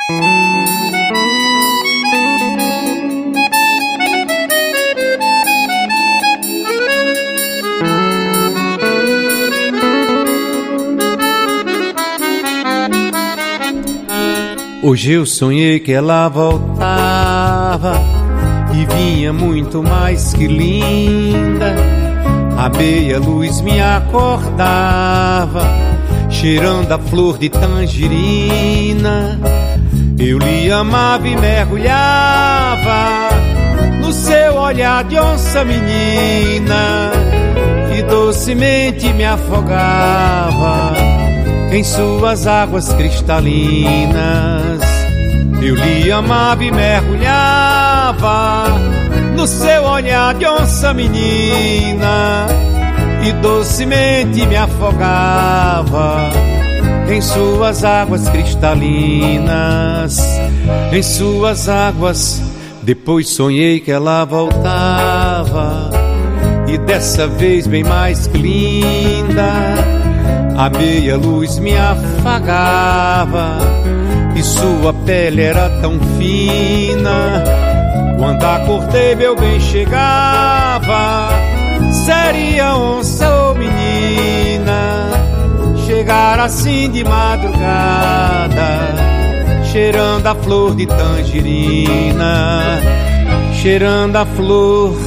Hoje eu sonhei que ela voltava e vinha muito mais que linda. A meia-luz me acordava, cheirando a flor de tangerina. Eu lhe amava e mergulhava no seu olhar de onça menina, e docemente me afogava em suas águas cristalinas. Eu lhe amava e mergulhava no seu olhar de onça menina, e docemente me afogava em suas águas cristalinas, em suas águas. Depois sonhei que ela voltava, e dessa vez bem mais que linda. A meia-luz me afagava e sua pele era tão fina. Quando acordei meu bem chegava, seria onça ou menina. Chegar assim de madrugada, cheirando a flor de tangerina, cheirando a flor.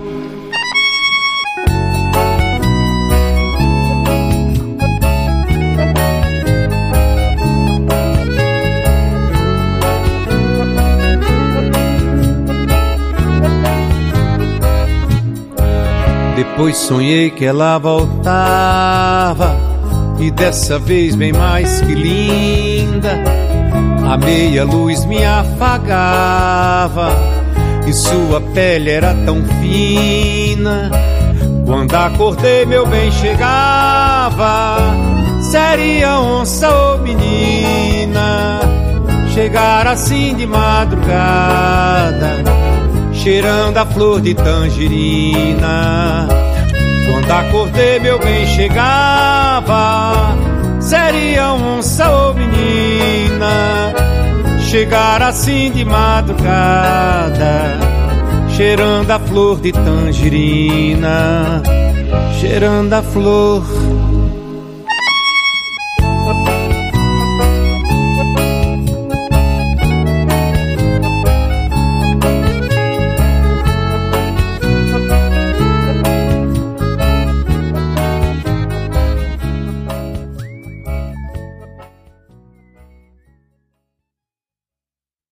Depois sonhei que ela voltava, e dessa vez bem mais que linda. A meia-luz me afagava e sua pele era tão fina. Quando acordei meu bem chegava, seria onça ou menina. Chegar assim de madrugada, cheirando a flor de tangerina. Quando acordei meu bem chegava, seria onça ou menina. Chegar assim de madrugada, cheirando a flor de tangerina, cheirando a flor.